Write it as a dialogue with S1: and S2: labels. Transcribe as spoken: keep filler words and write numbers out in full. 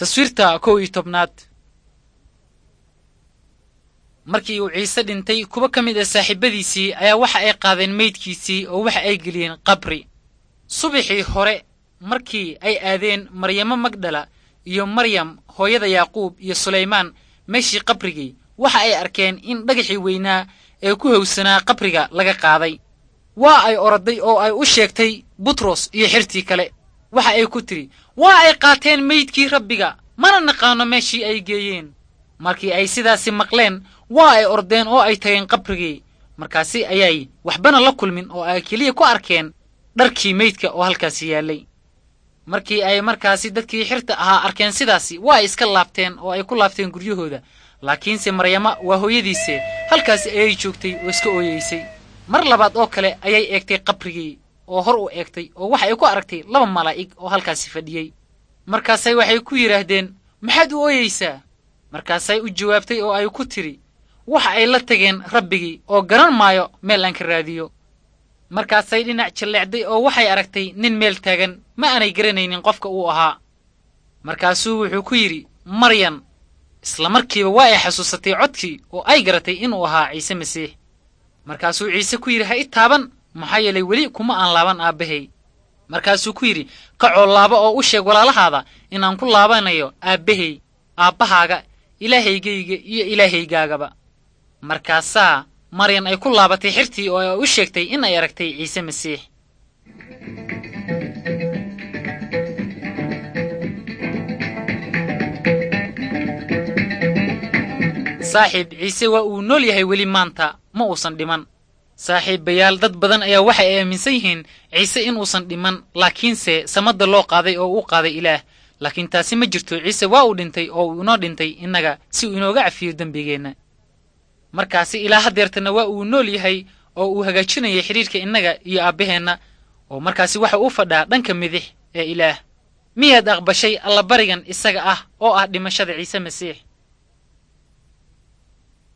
S1: taswiirta kow iyo tobnaad. markii uu ciise dhintay kuwa ka mid ah saaxiibadiisii ayaa waxa ay qaadeen meydkiisii oo waxa ay geliyeen qabri. subaxii hore markii ay aadeen maryamo magdala iyo maryam hooyada yaaquub iyo sulaymaan meeshii qabrigii waxa ay arkeen in dhagaxii weynaa ee ku howsanaa qabriga laga qaaday. waa ay oroday oo ay u sheegtay butros iyo xirtii kale. waxa ay ku tiri waa ay qaateen meydkii rabbiga mana naqaano meeshii ay geeyeen. markii ay sidaasi maqleen waa ay ordeen oo ay tageen qabrigii. markaasi ayay waxbana la kulmin oo ay keliya ku arkeen dharkii meydka oo halkaasi yaallay. markii ay markaasi dadkii xirta ahaa arkeen sidaasi waa ay iska laabteen oo ay ku laabteen guryahooda. laakiinse maryama waa hooyadiise halkaasi ayay joogtay oo iska ooyeysay. mar labaad oo kale ayay eegtay qabrigii oo hor u eegtay oo waxa ay ku aragtay laba malaa'ig oo halkaasi fadhiyey. markaasay waxay ku yidhaahdeen maxaad u ooyeysaa? markaasay u jawaabtay oo ay ku tiri waxa ay la tageen rabbigii oo garan maayo meel aan ka raadiyo. markaasay dhinac jalleecday oo waxay aragtay nin meel taagan ma aanay garanaynin qofka uu ahaa. markaasuu wuxuu ku yidhi maryan. isla markiiba waa ay xasuusatay codkii oo ay garatay inuu ahaa ciise masiix. markaasuu ciise ku yidhi ha i taaban maxaa yeelay weli kuma aan laaban aabbahay. markaasuu ku yidhi kacoo laaba oo u sheeg walaalahaada inaan ku laabanayo aabbahay, aabbahaaga, ilaahaygayga iyo ilaahaygaagaba. markaasaa maryan ay ku laabatay xirtii oo ay u sheegtay in ay aragtay ciise masiix. saaxiib ciise waa uu nool yahay weli maanta ma uusan dhiman. saaxiibayaal dad badan ayaa waxay aaminsan yihiin ciise inuusan dhiman laakiinse samada loo qaaday oo u qaaday ilaah. laakiin taasi ma jirto. ciise waa uu dhintay oo uu inoo dhintay innaga si uu inooga cafiyo dembigeenna. markaasi ilaa hadeertana waa uu nool yahay oo uu hagaajinayay xidhiirka innaga iyo aabbaheenna oo markaasi waxa uu fadhaa dhanka midix ee ilaah. miyaad aqbashay allabarigan isaga ah oo ah dhimashada ciise masiix?